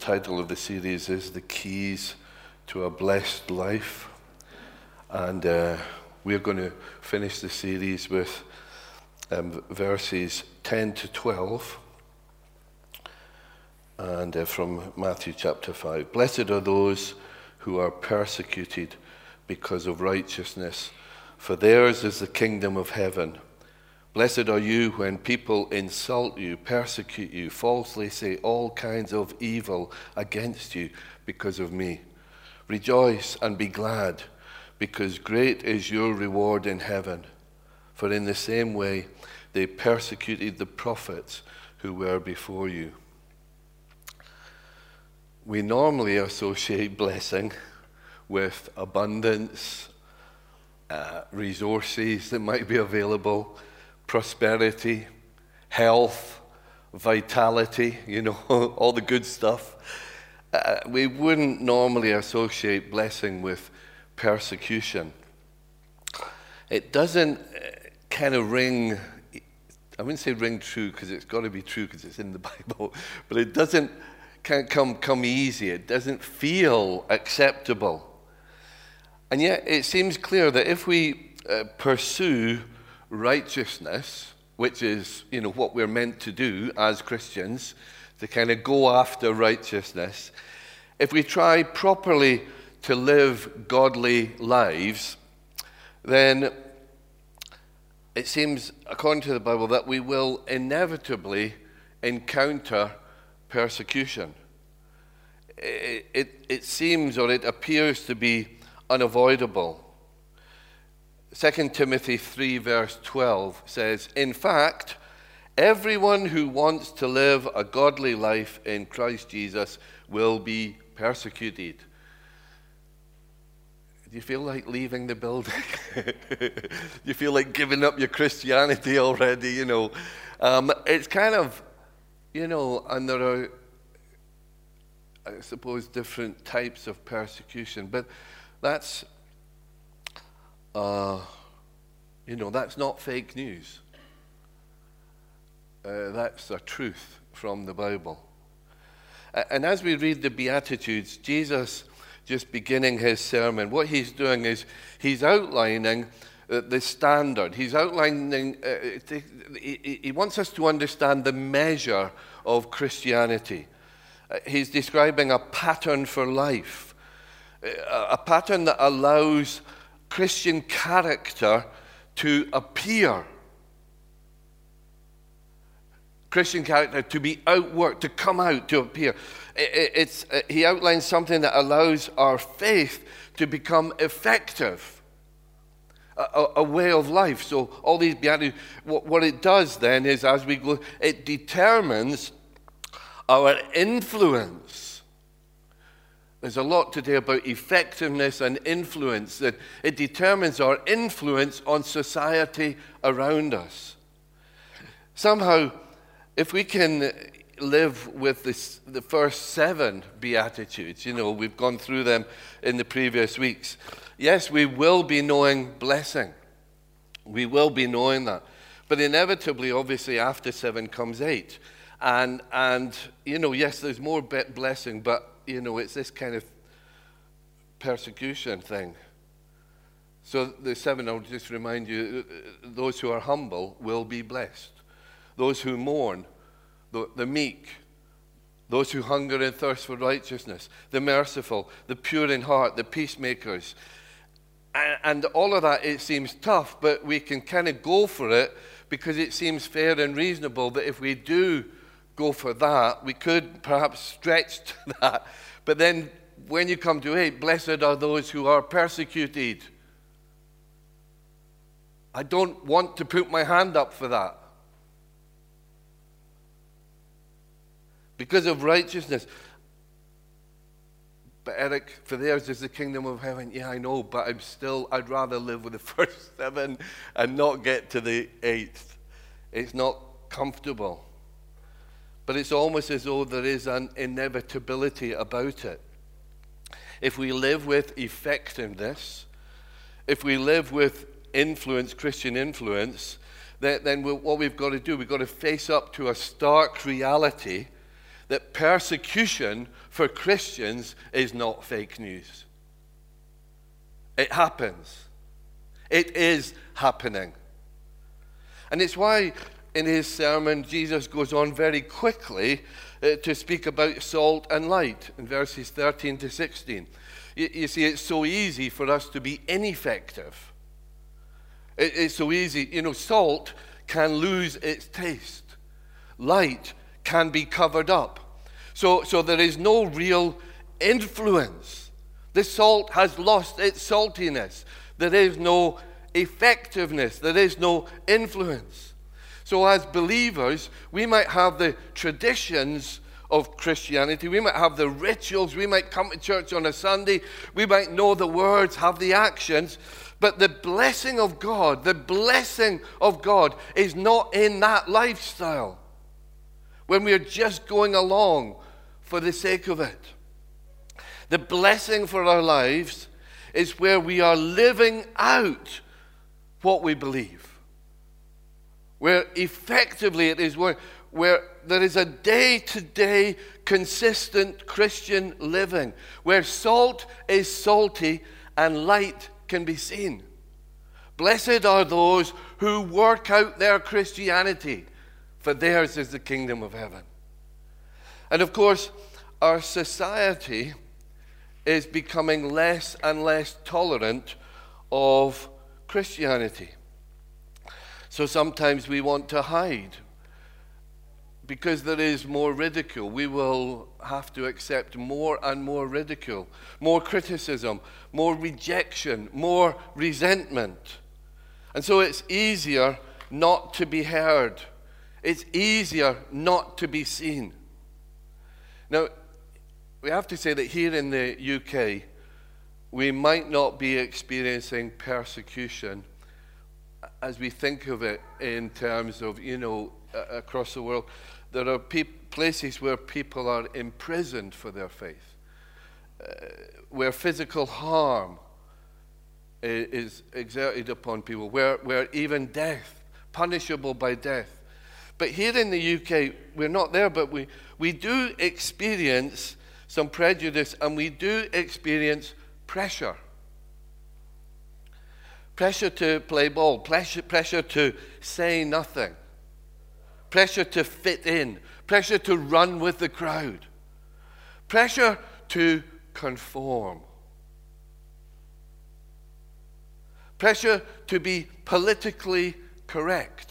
title of the series is The Keys to a Blessed Life. And we're going to finish the series with verses 10 to 12. And from Matthew chapter 5. Blessed are those who are persecuted because of righteousness, for theirs is the kingdom of heaven. Blessed are you when people insult you, persecute you, falsely say all kinds of evil against you because of me. Rejoice and be glad, because great is your reward in heaven. For in the same way they persecuted the prophets who were before you. We normally associate blessing with abundance, resources that might be available, prosperity, health, vitality, all the good stuff. We wouldn't normally associate blessing with persecution. It doesn't kind of ring, I wouldn't say ring true because it's got to be true because it's in the Bible, but it doesn't come easy. It doesn't feel acceptable. And yet it seems clear that if we pursue righteousness, which is, what we're meant to do as Christians, to kind of go after righteousness, if we try properly to live godly lives, then it seems, according to the Bible, that we will inevitably encounter persecution. It seems, or it appears to be unavoidable. 2 Timothy 3 verse 12 says, in fact, everyone who wants to live a godly life in Christ Jesus will be persecuted. Do you feel like leaving the building? Do you feel like giving up your Christianity already? It's kind of, and there are, I suppose, different types of persecution, but that's that's not fake news. That's a truth from the Bible. And as we read the Beatitudes, Jesus, just beginning his sermon, what he's doing is he's outlining the standard. He's outlining, he wants us to understand the measure of Christianity. He's describing a pattern for life, a pattern that allows Christian character to appear. Christian character to be outworked, to come out, to appear. He outlines something that allows our faith to become effective, a way of life. So all these Beatitudes, what it does then is, as we go, it determines our influence. There's a lot today about effectiveness and influence, that it determines our influence on society around us. Somehow, if we can live with the first 7 Beatitudes, we've gone through them in the previous weeks. Yes, we will be knowing blessing. We will be knowing that. But inevitably, obviously, after 7 comes 8. And yes, there's more blessing, but it's this kind of persecution thing. So the 7, I'll just remind you, those who are humble will be blessed. Those who mourn, the meek, those who hunger and thirst for righteousness, the merciful, the pure in heart, the peacemakers. And all of that, it seems tough, but we can kind of go for it because it seems fair and reasonable that if we do go for that, we could perhaps stretch to that. But then when you come to 8, blessed are those who are persecuted. I don't want to put my hand up for that. Because of righteousness. But Eric, for theirs is the kingdom of heaven. Yeah, I know, but I'd rather live with the first 7 and not get to the 8th. It's not comfortable. But it's almost as though there is an inevitability about it. If we live with effectiveness, if we live with influence, Christian influence, then what we've got to do, we've got to face up to a stark reality that persecution for Christians is not fake news. It happens. It is happening. And it's why in his sermon, Jesus goes on very quickly to speak about salt and light in verses 13 to 16. You see, it's so easy for us to be ineffective. It's so easy. You know, salt can lose its taste. Light can be covered up. So there is no real influence. The salt has lost its saltiness. There is no effectiveness. There is no influence. So as believers, we might have the traditions of Christianity. We might have the rituals. We might come to church on a Sunday. We might know the words, have the actions. But the blessing of God is not in that lifestyle. When we're just going along for the sake of it. The blessing for our lives is where we are living out what we believe. Where effectively it is where there is a day-to-day consistent Christian living. Where salt is salty and light can be seen. Blessed are those who work out their Christianity, for theirs is the kingdom of heaven. And of course, our society is becoming less and less tolerant of Christianity. So sometimes we want to hide because there is more ridicule. We will have to accept more and more ridicule, more criticism, more rejection, more resentment. And so it's easier not to be heard. It's easier not to be seen. Now, we have to say that here in the UK, we might not be experiencing persecution as we think of it in terms of, across the world. There are places where people are imprisoned for their faith, where physical harm is exerted upon people, where even death, punishable by death. But here in the UK, we're not there, but we do experience some prejudice, and we do experience pressure. Pressure to play ball, pressure to say nothing, pressure to fit in, pressure to run with the crowd, pressure to conform, pressure to be politically correct,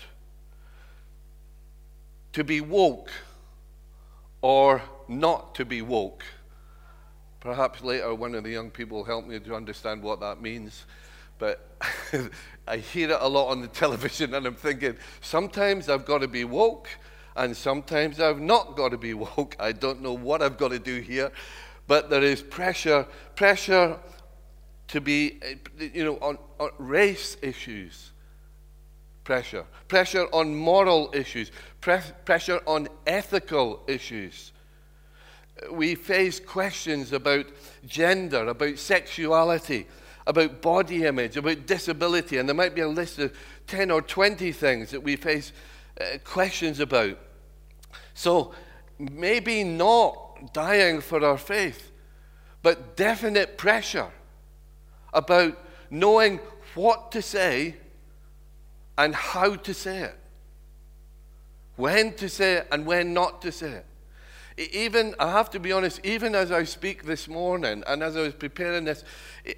to be woke or not to be woke. Perhaps later one of the young people will help me to understand what that means. But I hear it a lot on the television, and I'm thinking, sometimes I've got to be woke, and sometimes I've not got to be woke. I don't know what I've got to do here. But there is pressure to be, on race issues. Pressure on moral issues. Pressure on ethical issues. We face questions about gender, about sexuality, about body image, about disability, and there might be a list of 10 or 20 things that we face questions about. So maybe not dying for our faith, but definite pressure about knowing what to say and how to say it, when to say it and when not to say it. Even, I have to be honest, even as I speak this morning and as I was preparing this,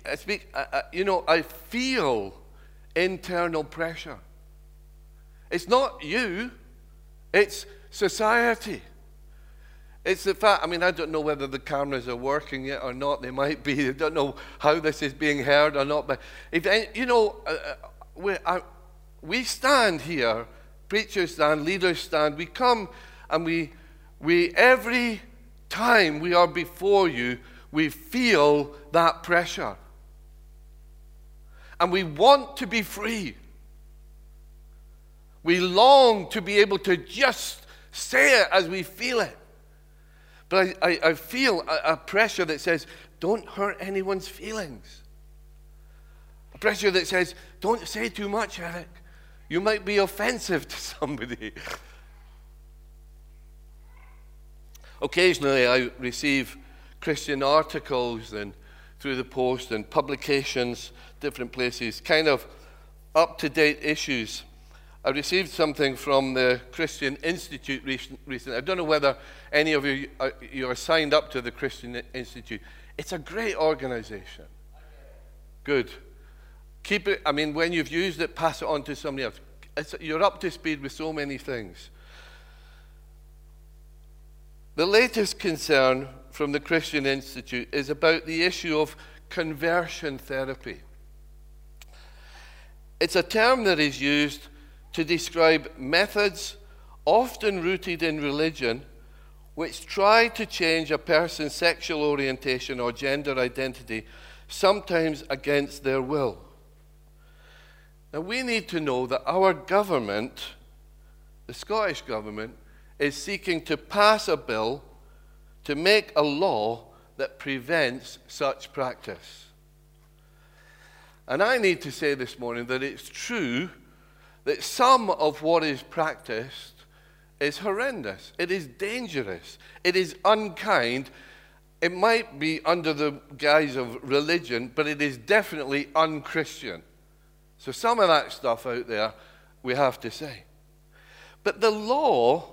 I feel internal pressure. It's not you, it's society. It's the fact, I don't know whether the cameras are working yet or not. They might be. I don't know how this is being heard or not. But, we stand here, preachers stand, leaders stand. We come and we every time we are before you, we feel that pressure. And we want to be free. We long to be able to just say it as we feel it. But I feel a pressure that says, don't hurt anyone's feelings. A pressure that says, don't say too much, Eric. You might be offensive to somebody. Occasionally I receive Christian articles and through the post and publications, different places, kind of up-to-date issues. I received something from the Christian Institute recently. I don't know whether any of you are signed up to the Christian Institute. It's a great organization. Good. Keep it, I mean, when you've used it, pass it on to somebody else. You're up to speed with so many things. The latest concern from the Christian Institute is about the issue of conversion therapy. It's a term that is used to describe methods often rooted in religion which try to change a person's sexual orientation or gender identity, sometimes against their will. Now, we need to know that our government, the Scottish government, is seeking to pass a bill to make a law that prevents such practice. And I need to say this morning that it's true that some of what is practiced is horrendous. It is dangerous. It is unkind. It might be under the guise of religion, but it is definitely unchristian. So some of that stuff out there, we have to say. But the law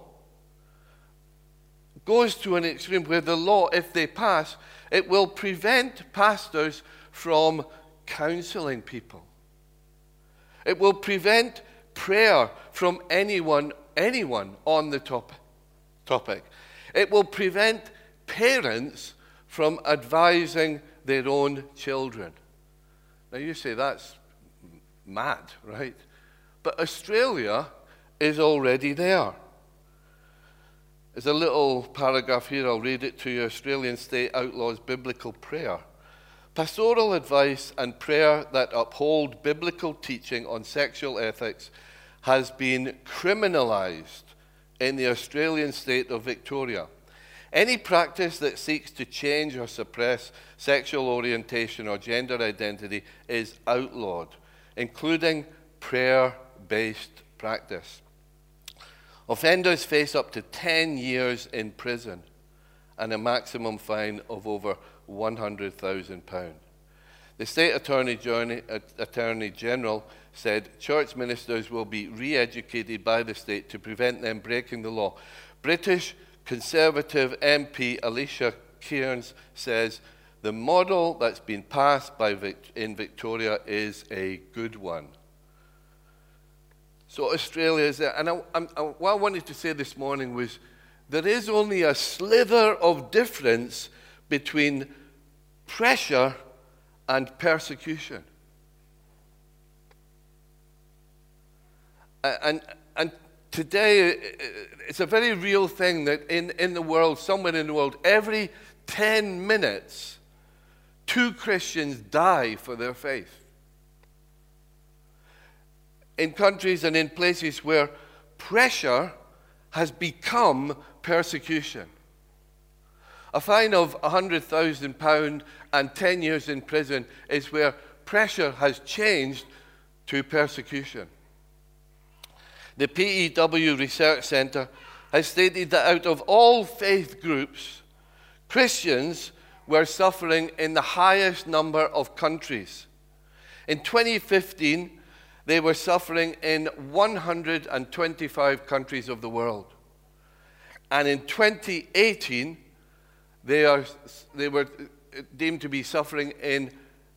goes to an extreme where the law, if they pass, it will prevent pastors from counseling people. It will prevent prayer from anyone on the topic. It will prevent parents from advising their own children. Now you say that's mad, right? But Australia is already there. There's a little paragraph here, I'll read it to you. Australian state outlaws biblical prayer. Pastoral advice and prayer that uphold biblical teaching on sexual ethics has been criminalized in the Australian state of Victoria. Any practice that seeks to change or suppress sexual orientation or gender identity is outlawed, including prayer-based practice. Offenders face up to 10 years in prison and a maximum fine of over £100,000. The State Attorney General said church ministers will be re-educated by the state to prevent them breaking the law. British Conservative MP Alicia Cairns says the model that's been passed in Victoria is a good one. So Australia is there. And what I wanted to say this morning was there is only a slither of difference between pressure and persecution. And today, it's a very real thing that in the world, somewhere in the world, every 10 minutes, 2 Christians die for their faith. In countries and in places where pressure has become persecution. A fine of £100,000 and 10 years in prison is where pressure has changed to persecution. The PEW Research Centre has stated that out of all faith groups, Christians were suffering in the highest number of countries. In 2015, they were suffering in 125 countries of the world. And in 2018, they were deemed to be suffering in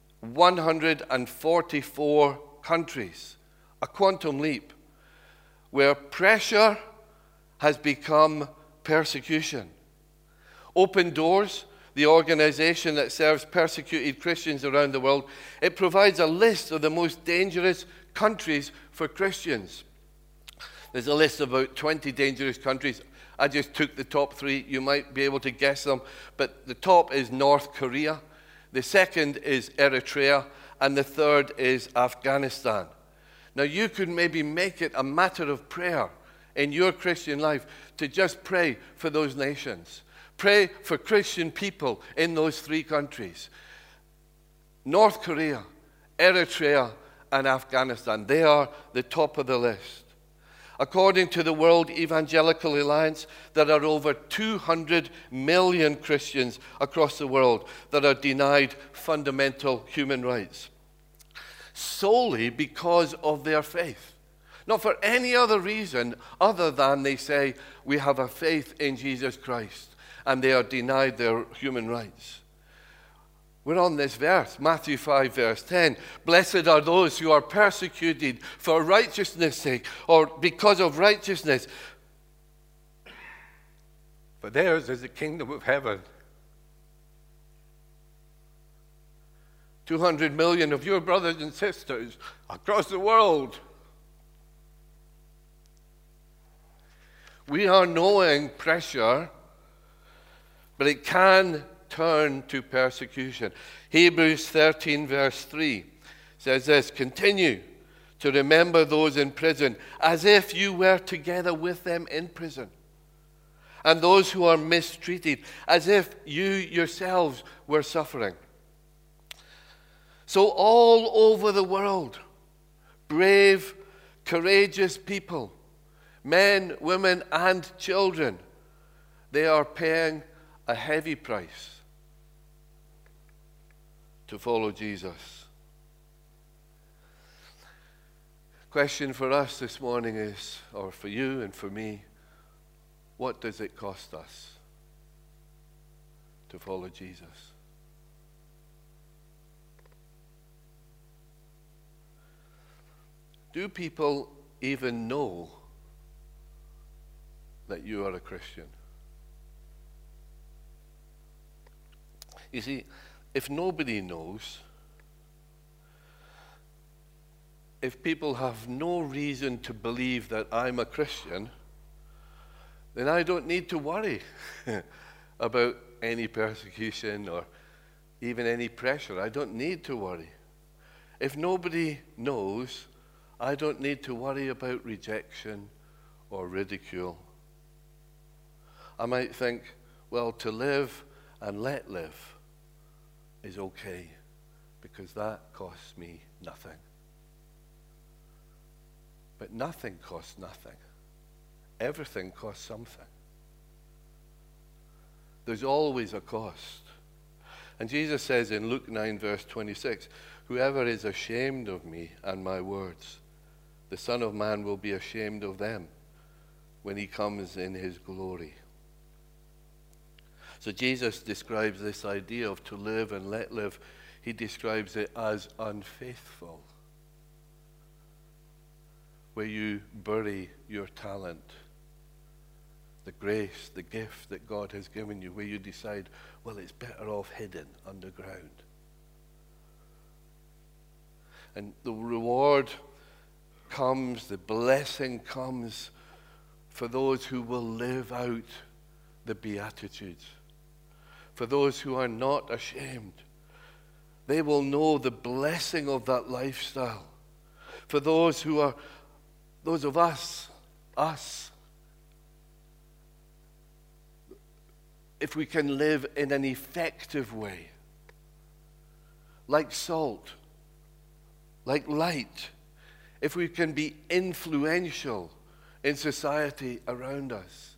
144 countries. A quantum leap, where pressure has become persecution. Open Doors, the organization that serves persecuted Christians around the world, it provides a list of the most dangerous countries for Christians. There's a list of about 20 dangerous countries. I just took the top 3. You might be able to guess them. But the top is North Korea. The second is Eritrea. And the third is Afghanistan. Now, you could maybe make it a matter of prayer in your Christian life to just pray for those nations. Pray for Christian people in those 3 countries. North Korea, Eritrea, and Afghanistan. They are the top of the list. According to the World Evangelical Alliance, there are over 200 million Christians across the world that are denied fundamental human rights solely because of their faith. Not for any other reason other than they say we have a faith in Jesus Christ and they are denied their human rights. We're on this verse, Matthew 5, verse 10. Blessed are those who are persecuted for righteousness' sake, or because of righteousness. For theirs is the kingdom of heaven. 200 million of your brothers and sisters across the world. We are knowing pressure, but it can turn to persecution. Hebrews 13 verse 3 says this, continue to remember those in prison as if you were together with them in prison, and those who are mistreated as if you yourselves were suffering. So all over the world, brave, courageous people, men, women, and children, they are paying a heavy price to follow Jesus. Question for us this morning is, or for you and for me, what does it cost us to follow Jesus? Do people even know that you are a Christian? You see, if nobody knows, if people have no reason to believe that I'm a Christian, then I don't need to worry about any persecution or even any pressure. I don't need to worry. If nobody knows, I don't need to worry about rejection or ridicule. I might think, well, to live and let live is okay because that costs me nothing. But nothing costs nothing. Everything costs something. There's always a cost. And Jesus says in Luke 9 verse 26, whoever is ashamed of me and my words, the Son of Man will be ashamed of them when he comes in his glory. So Jesus describes this idea of to live and let live. He describes it as unfaithful, where you bury your talent, the grace, the gift that God has given you, where you decide, well, it's better off hidden underground. And the reward comes, the blessing comes for those who will live out the Beatitudes. For those who are not ashamed, they will know the blessing of that lifestyle. For those who are, those of us, if we can live in an effective way, like salt, like light, if we can be influential in society around us.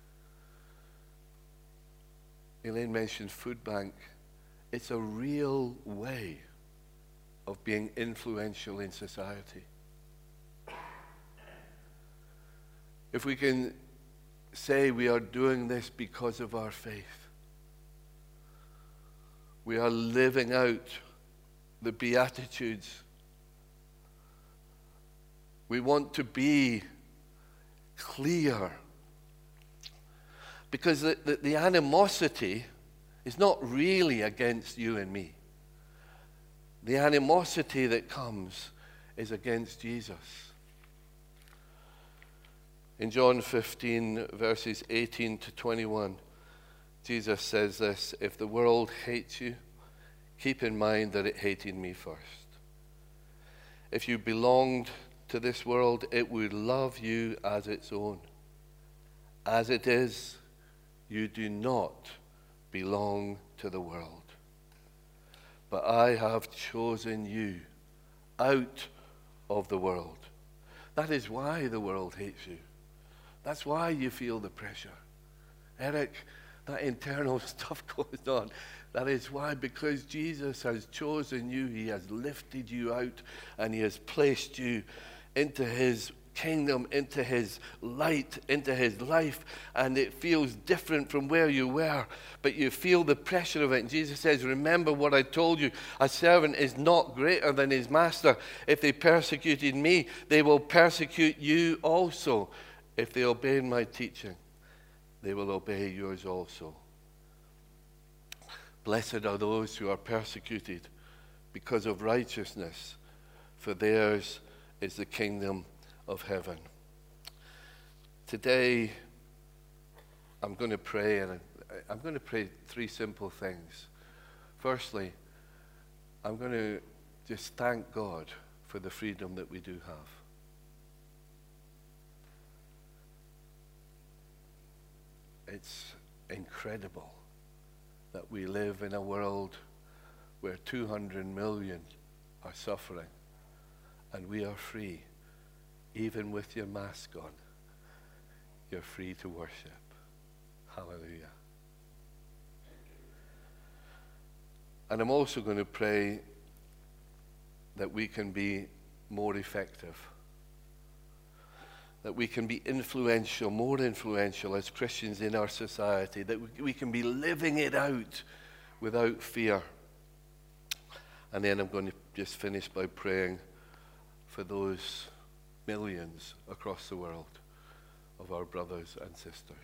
Elaine mentioned food bank. It's a real way of being influential in society. If we can say we are doing this because of our faith, we are living out the Beatitudes. We want to be clear. Because the animosity is not really against you and me. The animosity that comes is against Jesus. In John 15, verses 18 to 21, Jesus says this, if the world hates you, keep in mind that it hated me first. If you belonged to this world, it would love you as its own. As it is, you do not belong to the world. But I have chosen you out of the world. That is why the world hates you. That's why you feel the pressure. Eric, that internal stuff goes on. That is why, because Jesus has chosen you, he has lifted you out, and he has placed you into his kingdom, into his light, into his life, and it feels different from where you were, but you feel the pressure of it. And Jesus says, remember what I told you, a servant is not greater than his master. If they persecuted me, they will persecute you also. If they obey my teaching, they will obey yours also. Blessed are those who are persecuted because of righteousness, for theirs is the kingdom of heaven. Today, I'm going to pray, and I'm going to pray three simple things. Firstly, I'm going to just thank God for the freedom that we do have. It's incredible that we live in a world where 200 million are suffering, and we are free. Even with your mask on, you're free to worship. Hallelujah. And I'm also going to pray that we can be more effective, that we can be influential, more influential as Christians in our society, that we can be living it out without fear. And then I'm going to just finish by praying for those millions across the world of our brothers and sisters.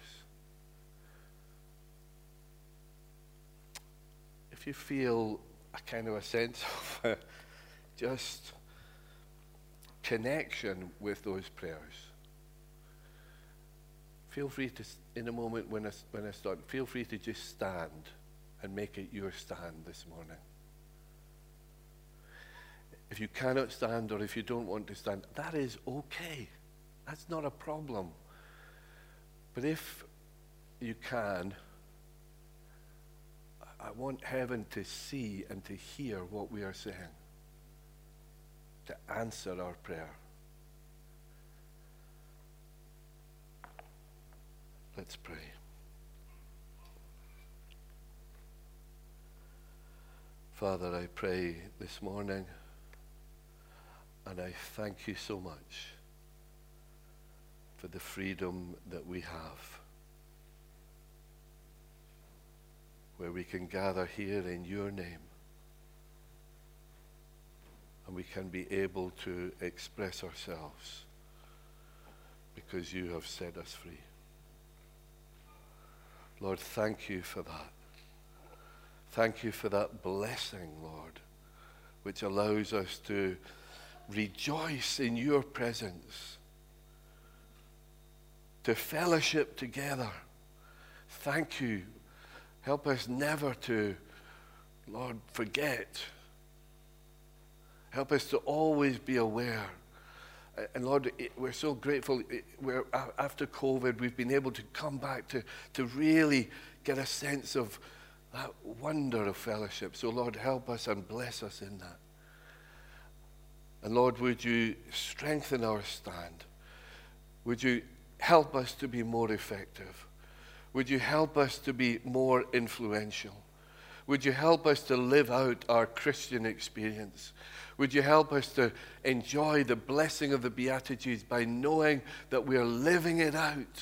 If you feel a kind of a sense of just connection with those prayers, feel free to, in a moment when I start, feel free to just stand and make it your stand this morning. If you cannot stand, or if you don't want to stand, that is okay. That's not a problem. But if you can, I want heaven to see and to hear what we are saying, to answer our prayer. Let's pray. Father, I pray this morning, and I thank you so much for the freedom that we have, where we can gather here in your name, and we can be able to express ourselves because you have set us free. Lord, thank you for that. Thank you for that blessing, Lord, which allows us to rejoice in your presence, to fellowship together. Thank you. Help us never to, Lord, forget. Help us to always be aware. And Lord, we're so grateful. After COVID, we've been able to come back to really get a sense of that wonder of fellowship. So Lord, help us and bless us in that. And Lord, would you strengthen our stand? Would you help us to be more effective? Would you help us to be more influential? Would you help us to live out our Christian experience? Would you help us to enjoy the blessing of the Beatitudes by knowing that we are living it out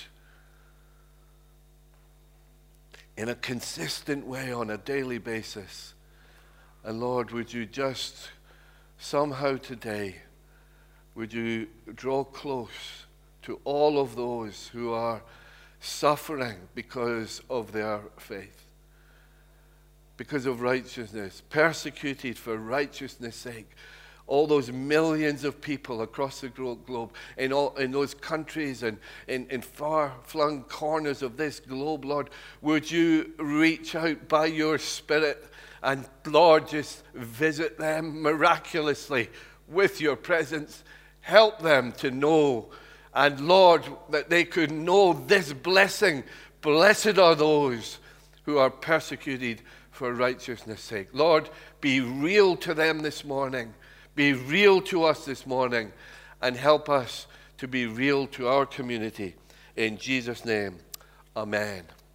in a consistent way on a daily basis? And Lord, would you just somehow today, would you draw close to all of those who are suffering because of their faith, because of righteousness, persecuted for righteousness' sake. All those millions of people across the globe, in those countries and in far-flung corners of this globe, Lord, would you reach out by your Spirit and, Lord, just visit them miraculously with your presence. Help them to know, and Lord, that they could know this blessing. Blessed are those who are persecuted for righteousness' sake. Lord, be real to them this morning. Be real to us this morning, and help us to be real to our community. In Jesus' name, amen.